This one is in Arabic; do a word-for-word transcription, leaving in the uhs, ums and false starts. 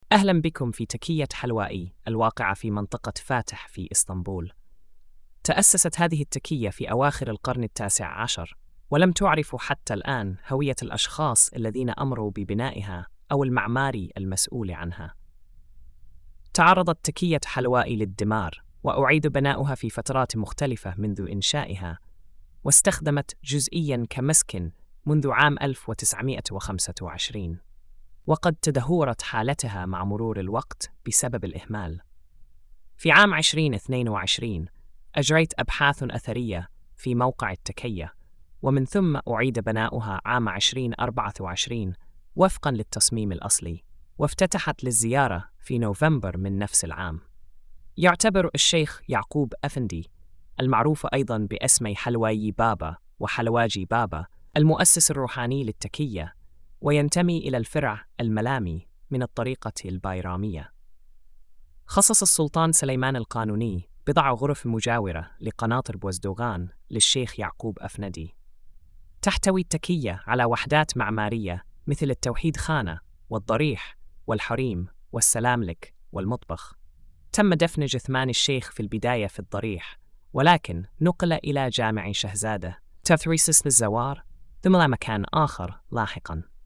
أهلا بكم في تكية حلوائي الواقعة في منطقة فاتح في إسطنبول. تأسست هذه التكية في أواخر القرن التاسع عشر، ولم تعرف حتى الآن هوية الأشخاص الذين أمروا ببنائها أو المعماري المسؤول عنها. تعرضت تكية حلوائي للدمار، وأعيد بناؤها في فترات مختلفة منذ إنشائها، واستخدمت جزئياً كمسكن منذ عام ألف وتسعمائة وخمسة وعشرين، وقد تدهورت حالتها مع مرور الوقت بسبب الإهمال. في عام ألفين واثنين وعشرين أجريت أبحاث أثرية في موقع التكية، ومن ثم أعيد بناؤها عام ألفين وأربعة وعشرين وفقاً للتصميم الأصلي، وافتتحت للزيارة في نوفمبر من نفس العام. يعتبر الشيخ يعقوب أفندي، المعروف أيضاً باسمي حلواي بابا وحلواجي بابا، المؤسس الروحاني للتكية، وينتمي إلى الفرع الملامي من الطريقة البايرامية. خصص السلطان سليمان القانوني بضع غرف مجاورة لقناطر بوزدوغان للشيخ يعقوب أفندي. تحتوي التكية على وحدات معمارية مثل التوحيد خانة والضريح والحريم والسلاملك والمطبخ. تم دفن جثمان الشيخ في البداية في الضريح، ولكن نقل إلى جامع شهزادة تثريسس للزوار ثم إلى مكان آخر لاحقاً.